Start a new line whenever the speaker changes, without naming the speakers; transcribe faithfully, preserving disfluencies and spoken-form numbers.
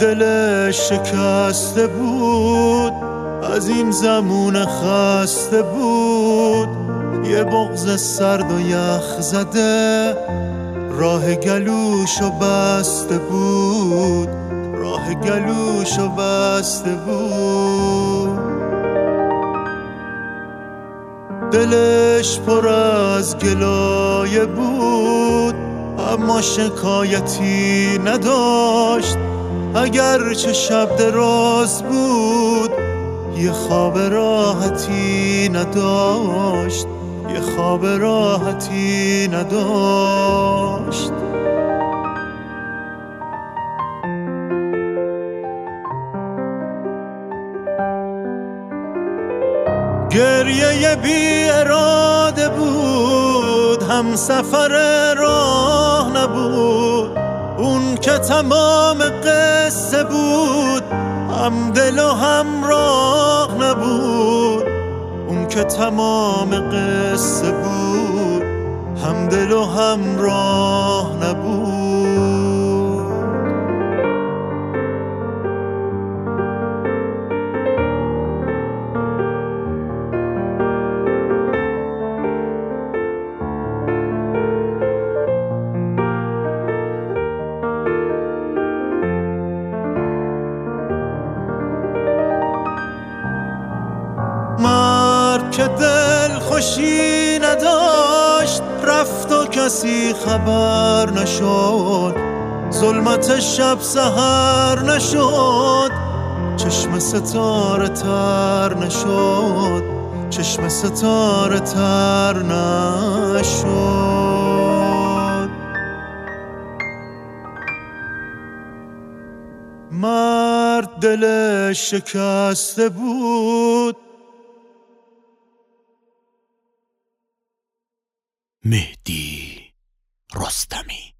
دلش شکسته بود، از این زمون خسته بود، یه بغض سرد و یخ زده راه گلوشو بسته بود، راه گلوشو بسته بود. دلش پر از گلایه بود اما شکایتی نداشت، اگرچه شب دراز بود یه خواب راحتی نداشت، یه خواب راحتی نداشت. گریه بی اراده بود، هم سفر راه نبود، اون که تمام قصه بود، هم دل و هم راه نبود، اون که تمام قصه بود، هم دل و هم راه نبود. مرد که دل خوشی نداشت رفت و کسی خبر نشد، ظلمت شب سحر نشد، چشم ستاره تر نشد، چشم ستاره تر نشد. مرد دلش شکسته بود.
مهدی رستمی.